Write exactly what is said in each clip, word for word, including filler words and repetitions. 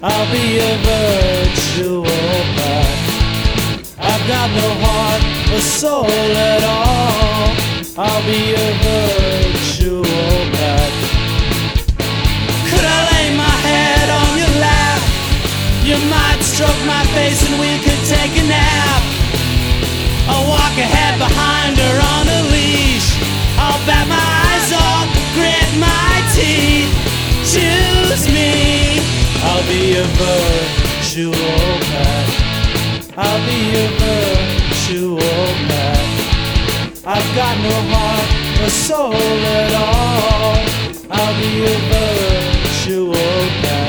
I'll be a virtual brat. I've got no heart or soul at all. I'll be a virtual brat. Could I lay my head on your lap? You might stroke my face and we could take a nap. I'll walk ahead behind her on a leash. I'll bat my eyes off, grit my teeth. Choose me. I'll be a virtual brat. I'll be a virtual brat. I've got no heart or soul at all. I'll be a virtual brat.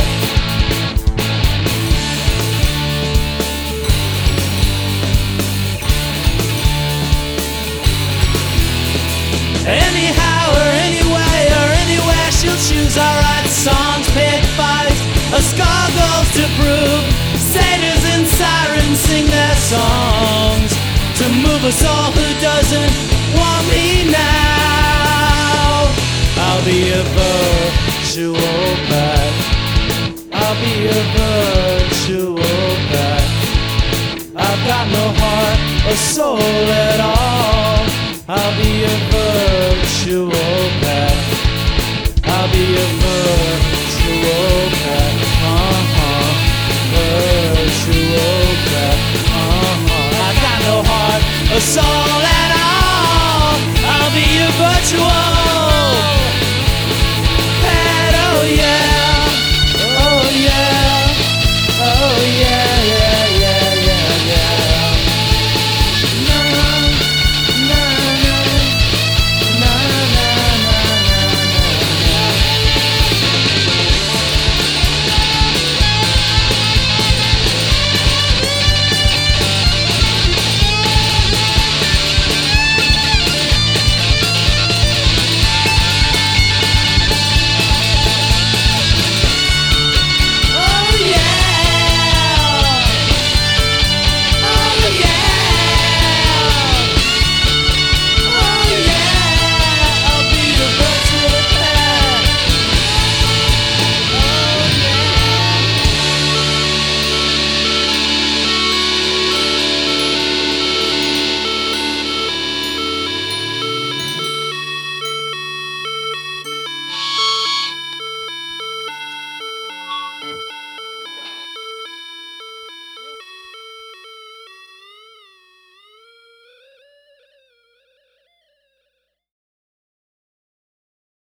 Anyhow or anyway or anywhere she'll choose. I'll write songs, pick fights, a gargoyles to prove. Satyrs and sirens sing their songs to move us all. Who doesn't want me now? I'll be a virtual brat. I'll be a virtual brat. I've got no heart or soul at all. I'll be a virtual brat. I'll be a virtual brat. Uh-huh. Virtual brat. Uh-huh. I got no heart or soul